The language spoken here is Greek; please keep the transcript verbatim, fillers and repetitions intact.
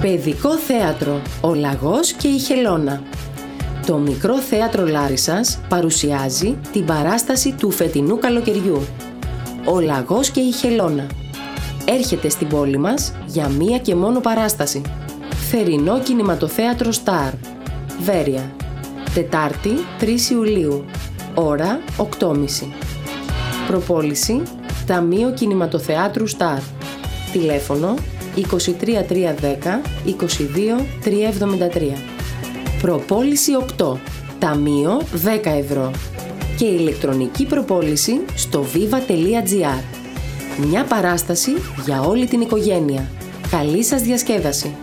Παιδικό θέατρο «Ο Λαγός και η Χελώνα». Το Μικρό Θέατρο Λάρισσας παρουσιάζει την παράσταση του φετινού καλοκαιριού «Ο Λαγός και η Χελώνα». Έρχεται στην πόλη μας για μία και μόνο παράσταση. Θερινό κινηματοθέατρο Star, Βέρεια. Τετάρτη τρεις Ιουλίου, ώρα οκτώ και μισή. Προπόληση Ταμείο Κινηματοθεάτρου Star. Τηλέφωνο είκοσι τρία τρία δέκα είκοσι δύο τρία εβδομήντα τρία. Προπόληση οκτώ, ταμείο δέκα ευρώ και ηλεκτρονική προπόληση στο viva τελεία gr. Μια παράσταση για όλη την οικογένεια. Καλή σας διασκέδαση!